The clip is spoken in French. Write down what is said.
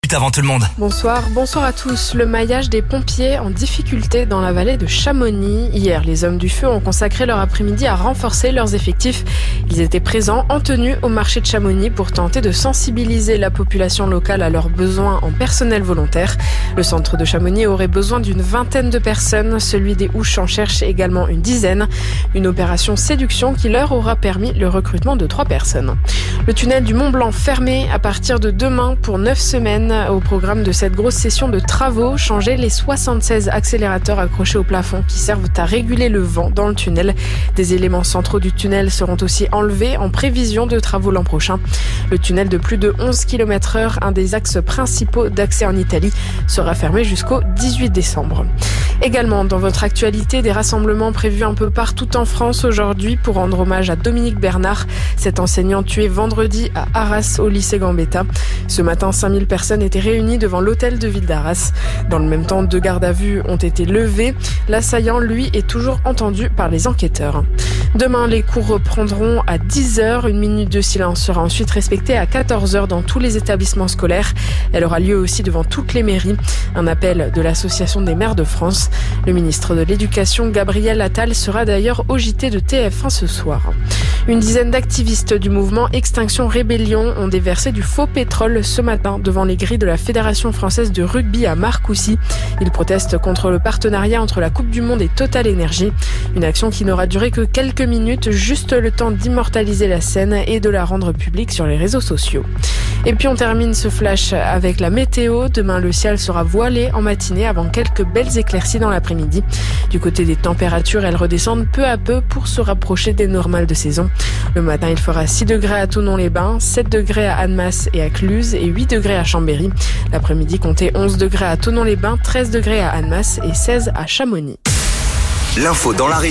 Avant tout le monde. Bonsoir à tous. Le maillage des pompiers en difficulté dans la vallée de Chamonix. Hier, les hommes du feu ont consacré leur après-midi à renforcer leurs effectifs. Ils étaient présents en tenue au marché de Chamonix pour tenter de sensibiliser la population locale à leurs besoins en personnel volontaire. Le centre de Chamonix aurait besoin d'une vingtaine de personnes. Celui des Ouches en cherche également une dizaine. Une opération séduction qui leur aura permis le recrutement de 3 personnes. Le tunnel du Mont Blanc fermé à partir de demain pour 9 semaines. Au programme de cette grosse session de travaux, changer les 76 accélérateurs accrochés au plafond qui servent à réguler le vent dans le tunnel. Des éléments centraux du tunnel seront aussi enlevés en prévision de travaux l'an prochain. Le tunnel de plus de 11 km/h, un des axes principaux d'accès en Italie, sera fermé jusqu'au 18 décembre. Également, dans votre actualité, des rassemblements prévus un peu partout en France aujourd'hui pour rendre hommage à Dominique Bernard, cet enseignant tué vendredi à Arras au lycée Gambetta. Ce matin, 5000 personnes étaient réunies devant l'hôtel de ville d'Arras. Dans le même temps, 2 gardes à vue ont été levés. L'assaillant, lui, est toujours entendu par les enquêteurs. Demain, les cours reprendront à 10h. Une minute de silence sera ensuite respectée à 14h dans tous les établissements scolaires. Elle aura lieu aussi devant toutes les mairies. Un appel de l'Association des maires de France. Le ministre de l'Éducation, Gabriel Attal, sera d'ailleurs au JT de TF1 ce soir. Une dizaine d'activistes du mouvement Extinction Rébellion ont déversé du faux pétrole ce matin devant les grilles de la Fédération française de rugby à Marcoussis. Ils protestent contre le partenariat entre la Coupe du Monde et Total Energy. Une action qui n'aura duré que quelques minutes, juste le temps d'immortaliser la scène et de la rendre publique sur les réseaux sociaux. Et puis on termine ce flash avec la météo. Demain, le ciel sera voilé en matinée avant quelques belles éclaircies dans l'après-midi. Du côté des températures, elles redescendent peu à peu pour se rapprocher des normales de saison. Le matin, il fera 6 degrés à Thonon-les-Bains, 7 degrés à Annemasse et à Cluses et 8 degrés à Chambéry. L'après-midi, comptez 11 degrés à Thonon-les-Bains, 13 degrés à Annemasse et 16 à Chamonix. L'info dans la